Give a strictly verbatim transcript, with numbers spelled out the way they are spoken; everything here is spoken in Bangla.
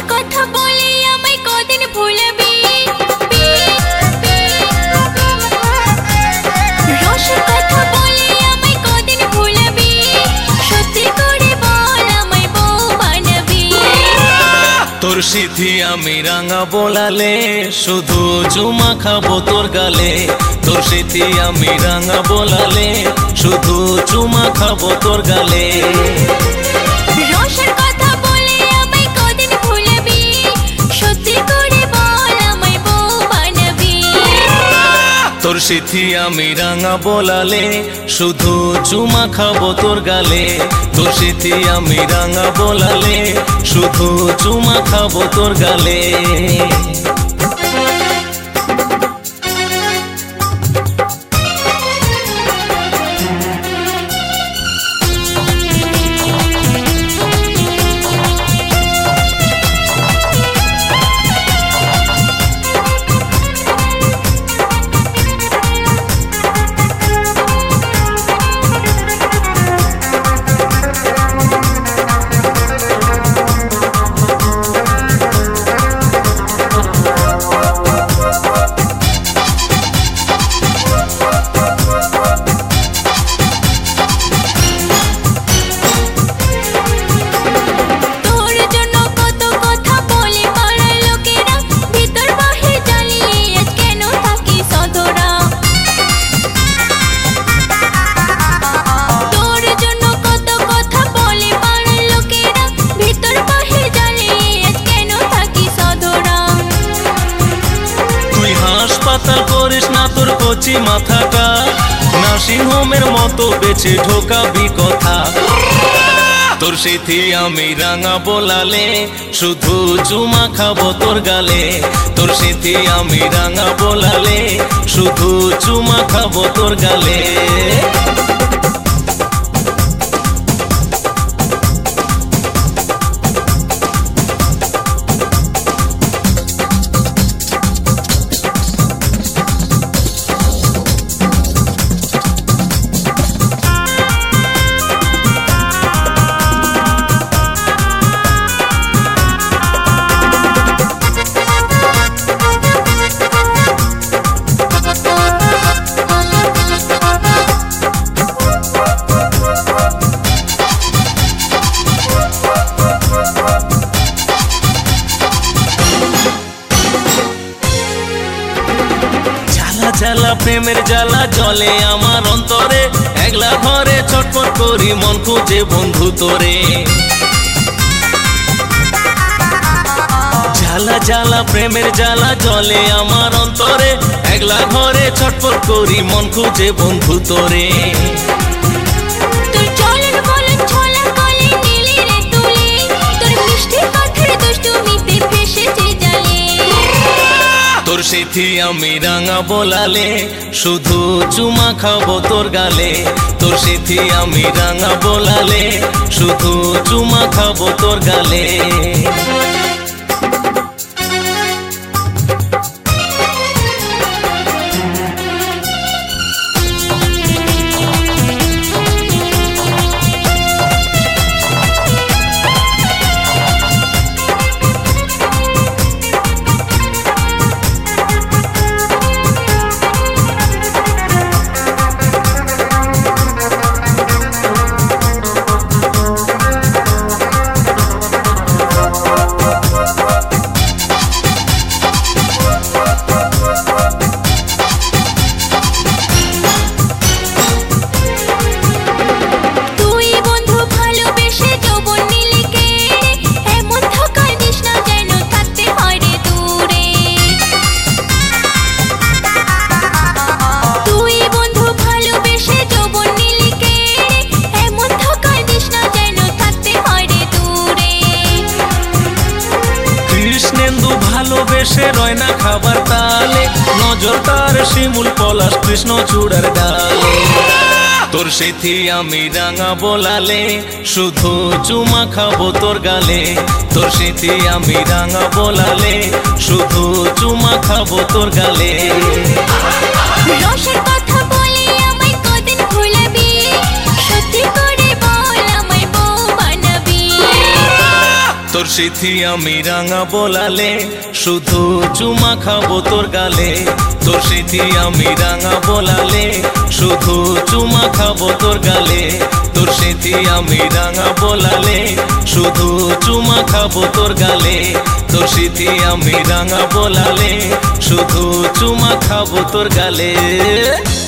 কথা বলে আমায় কদিন ভুলাবি, রসের কথা বলে আমায় কদিন ভুলাবি, সত্যি করে বল আমায় বউ বানাবি। তোর সিথি আমি রাঙা বোলালে শুধু চুমা খাবো তোর গালে, তোর সিথি আমি রাঙা বোলালে শুধু চুমা খাবো তোর গালে। রসের কথা বলে আমায় কদিন ভুলাবি, সত্যি করে বল আমায় বউ বানাবি। তোর সিথি আমি রাঙা বোলালে শুধু চুমা খাবো তোর গালে, তোর সিথি আমি রাঙা বোলালে শুধু চুমা খাবো তোর গালে। হাসপাতাল করিস না তোর কচি মাথাটা, নার্সিং হোমের মতো বেঁচে ঢোকাবি কথা। তোর সিথি আমি রাঙা বোলালে শুধু চুমা খাবো তোর গালে, তোর সিথি আমি রাঙা বোলালে শুধু চুমা খাবো তোর গালে। জ্বালা প্রেমের জ্বালা জলে আমার অন্তরে, একলা ঘরে ছটফট করি মন খুঁজে বন্ধু তোরে। জ্বালা জ্বালা প্রেমের জ্বালা জলে আমার অন্তরে, একলা ঘরে ছটফট করি মন খুঁজে বন্ধু তোরে। তোর সিথি আমি রাঙা বোলালে শুধু চুমা খাবো তোর গালে, তোর সিথি আমি রাঙা বোলালে শুধু চুমা খাবো তোর গালে। ভালোবেসে রয় না খাবার তালে, নজর তার শিমুল পলাশ কৃষ্ণ চূড়ার ডালে। তোর সিথি আমি রাঙা বোলালে শুধু চুমা খাবো তোর গালে, তোর সিথি আমি রাঙা বোলালে শুধু চুমা খাবো তোর গালে। রসের কথা বলে আমায় কদিন ভুলাবি, সত্যি করে বল আমায় বউ বানাবি। তোর সিথি আমি রাঙা বোলালে শুধু চুমা খাবো তোর গালে তোর সিথি আমি রাঙা বোলালে শুধু চুমা খাবো তোর গালে তোর সিথি আমি রাঙা বোলালে শুধু চুমা খাবো তোর গালে তোর সিথি আমি রাঙা বোলালে শুধু চুমা খাবো তোর গালে।